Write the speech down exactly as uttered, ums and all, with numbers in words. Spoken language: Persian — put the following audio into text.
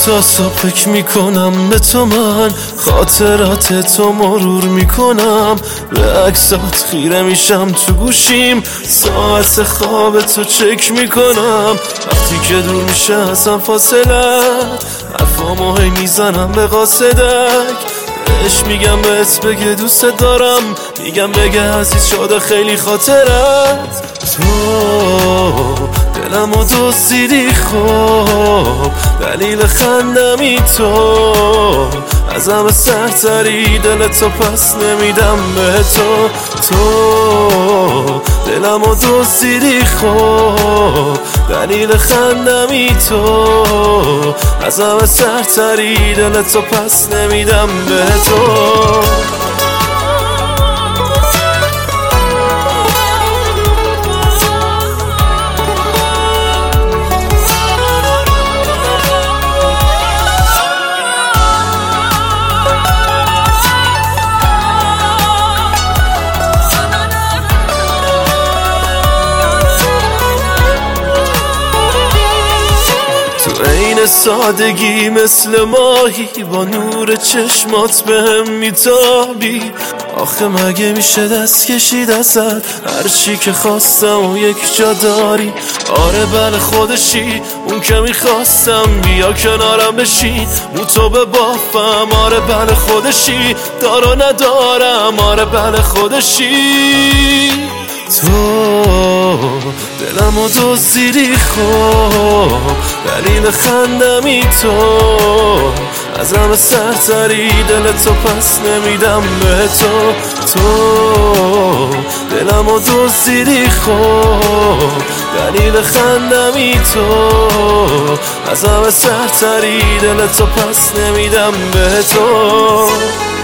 تا صبح فکر میکنم به تو، من خاطرات تو مرور میکنم، به عکسات خیره میشم تو گوشیم، ساعت خواب تو چک میکنم. وقتی که دور میشه ازم فاصلت، حرفامو هی میزنم به قاصدک، بهش میگم بهت بگه دوست دارم، میگم بگه عزیز شده خیلی خاطرت. تو دلمو دزدیدی خب، دلیل خندمی تو، از همه سرتری دلتو پس نمیدم به تو. تو دلمو دزدیدی خب، دلیل خندمی تو، از همه سرتری دلتو پس نمیدم به تو. عین سادگی مثل ماهی، با نور چشمات بهم میتابی. آخه مگه میشه دست کشید ازت، هرچی که خواستم و یک جا داری. آره بله خودشی اون که میخواستم، بیا کنارم بشین مو تو به بافم. آره بله خودشی دار و ندارم، آره بله خودشی. تو دلمو دزدیدی خب، دلیل خندمی تو، از همه سرتری دلتو پس نمیدم به تو. تو دلمو دزدیدی خب، دلیل خندمی تو، از همه سرتری دلتو پس نمیدم به تو.